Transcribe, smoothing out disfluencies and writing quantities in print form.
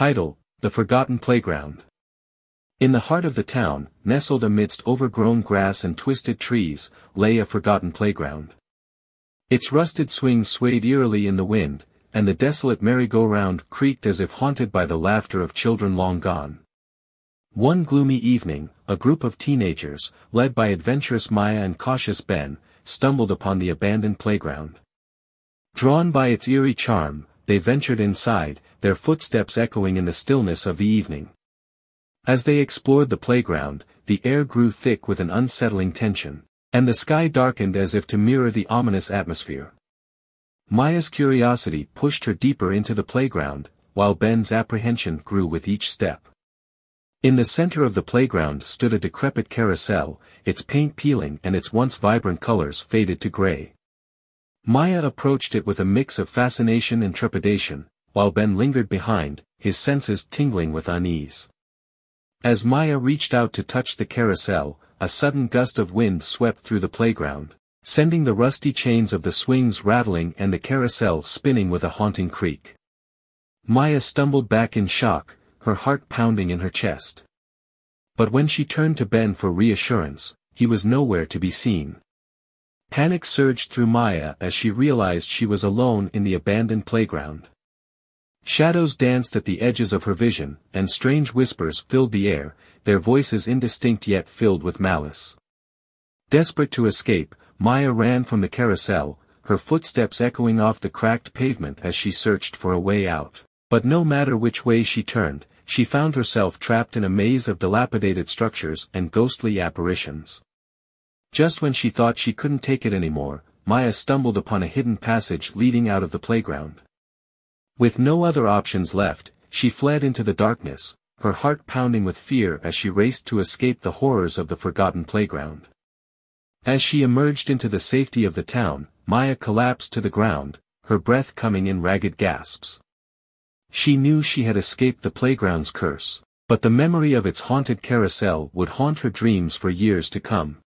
Title: The Forgotten Playground. In the heart of the town, nestled amidst overgrown grass and twisted trees, lay a forgotten playground. Its rusted swings swayed eerily in the wind, and the desolate merry-go-round creaked as if haunted by the laughter of children long gone. One gloomy evening, a group of teenagers, led by adventurous Maya and cautious Ben, stumbled upon the abandoned playground. Drawn by its eerie charm, they ventured inside, their footsteps echoing in the stillness of the evening. As they explored the playground, the air grew thick with an unsettling tension, and the sky darkened as if to mirror the ominous atmosphere. Maya's curiosity pushed her deeper into the playground, while Ben's apprehension grew with each step. In the center of the playground stood a decrepit carousel, its paint peeling and its once vibrant colors faded to gray. Maya approached it with a mix of fascination and trepidation, while Ben lingered behind, his senses tingling with unease. As Maya reached out to touch the carousel, a sudden gust of wind swept through the playground, sending the rusty chains of the swings rattling and the carousel spinning with a haunting creak. Maya stumbled back in shock, her heart pounding in her chest. But when she turned to Ben for reassurance, he was nowhere to be seen. Panic surged through Maya as she realized she was alone in the abandoned playground. Shadows danced at the edges of her vision, and strange whispers filled the air, their voices indistinct yet filled with malice. Desperate to escape, Maya ran from the carousel, her footsteps echoing off the cracked pavement as she searched for a way out. But no matter which way she turned, she found herself trapped in a maze of dilapidated structures and ghostly apparitions. Just when she thought she couldn't take it anymore, Maya stumbled upon a hidden passage leading out of the playground. With no other options left, she fled into the darkness, her heart pounding with fear as she raced to escape the horrors of the forgotten playground. As she emerged into the safety of the town, Maya collapsed to the ground, her breath coming in ragged gasps. She knew she had escaped the playground's curse, but the memory of its haunted carousel would haunt her dreams for years to come.